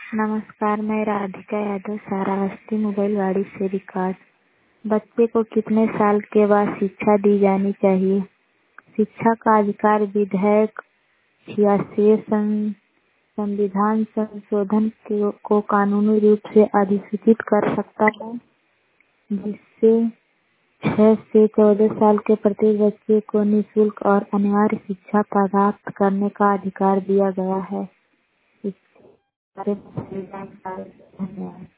नमस्कार, मैं राधिका यादव सहाराबस्ती मोबाइलवाड़ी से रिकॉर्ड। बच्चे को कितने साल के बाद शिक्षा दी जानी चाहिए? शिक्षा का अधिकार विधेयक 86 संविधान संशोधन को कानूनी रूप से अधिसूचित कर सकता है, जिससे 6 से 14 साल के प्रत्येक बच्चे को निःशुल्क और अनिवार्य शिक्षा प्राप्त करने का अधिकार दिया गया है। इसके बारे में धन्यवाद।